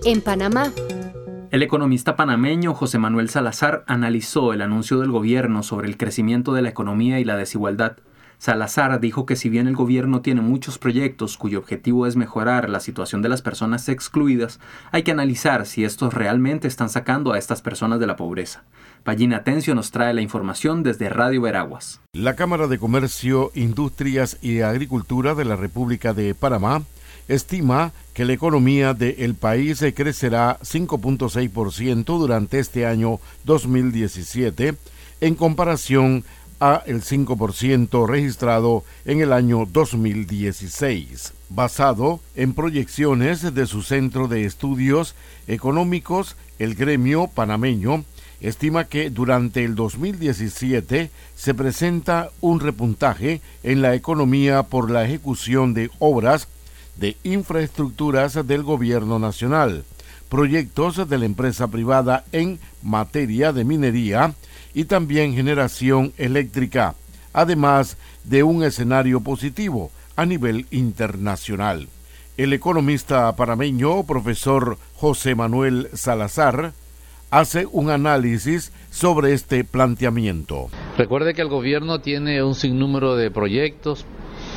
en Panamá. El economista panameño José Manuel Salazar analizó el anuncio del gobierno sobre el crecimiento de la economía y la desigualdad. Salazar dijo que si bien el gobierno tiene muchos proyectos cuyo objetivo es mejorar la situación de las personas excluidas, hay que analizar si estos realmente están sacando a estas personas de la pobreza. Pallín Atencio nos trae la información desde Radio Veraguas. La Cámara de Comercio, Industrias y Agricultura de la República de Panamá estima que la economía del país crecerá 5.6% durante este año 2017 en comparación a el 5% registrado en el año 2016, basado en proyecciones de su Centro de Estudios Económicos. El gremio panameño estima que durante el 2017 se presenta un repuntaje en la economía por la ejecución de obras de infraestructuras del gobierno nacional, proyectos de la empresa privada en materia de minería y también generación eléctrica, además de un escenario positivo a nivel internacional. El economista panameño, profesor José Manuel Salazar, hace un análisis sobre este planteamiento. Recuerde que el gobierno tiene un sinnúmero de proyectos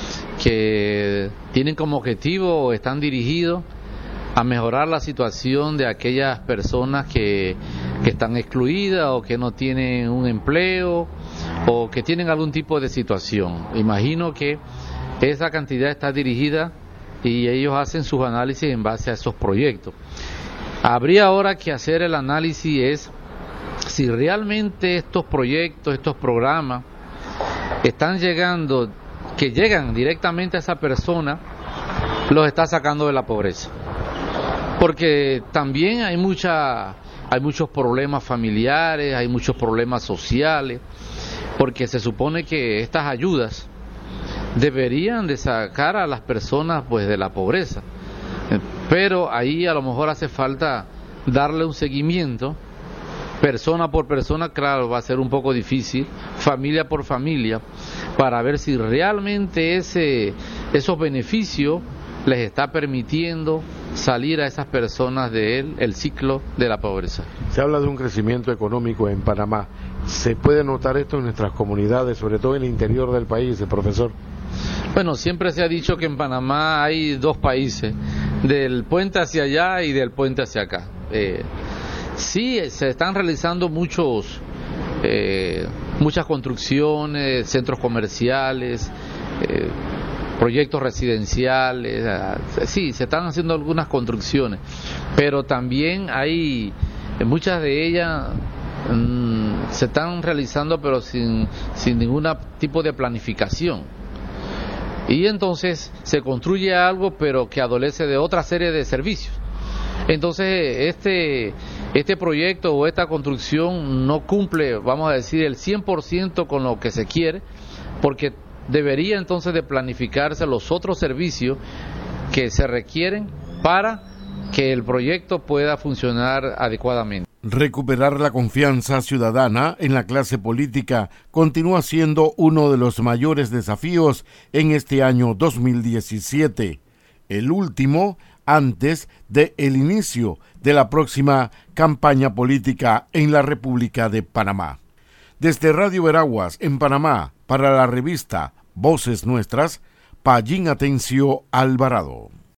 que tienen como objetivo o están dirigidos a mejorar la situación de aquellas personas que están excluidas o que no tienen un empleo o que tienen algún tipo de situación. Imagino que esa cantidad está dirigida y ellos hacen sus análisis en base a esos proyectos. Habría ahora que hacer el análisis es si realmente estos proyectos, estos programas están llegando, que llegan directamente a esa persona, los está sacando de la pobreza. Porque también hay muchos problemas familiares, hay muchos problemas sociales, porque se supone que estas ayudas deberían de sacar a las personas pues de la pobreza. Pero ahí a lo mejor hace falta darle un seguimiento, persona por persona, claro, va a ser un poco difícil, familia por familia, para ver si realmente esos beneficios les está permitiendo salir a esas personas del ciclo de la pobreza. Se habla de un crecimiento económico en Panamá. ¿Se puede notar esto en nuestras comunidades, sobre todo en el interior del país, profesor? Bueno, siempre se ha dicho que en Panamá hay dos países, del puente hacia allá y del puente hacia acá. Sí, se están realizando muchas construcciones, centros comerciales, proyectos residenciales, sí, se están haciendo algunas construcciones, pero también hay muchas de ellas se están realizando pero sin ningún tipo de planificación. Y entonces se construye algo pero que adolece de otra serie de servicios. Entonces este proyecto o esta construcción no cumple, vamos a decir, el 100% con lo que se quiere, porque debería entonces de planificarse los otros servicios que se requieren para que el proyecto pueda funcionar adecuadamente. Recuperar la confianza ciudadana en la clase política continúa siendo uno de los mayores desafíos en este año 2017, el último antes del inicio de la próxima campaña política en la República de Panamá. Desde Radio Veraguas, en Panamá, para la revista Voces Nuestras, Pallín Atencio Alvarado.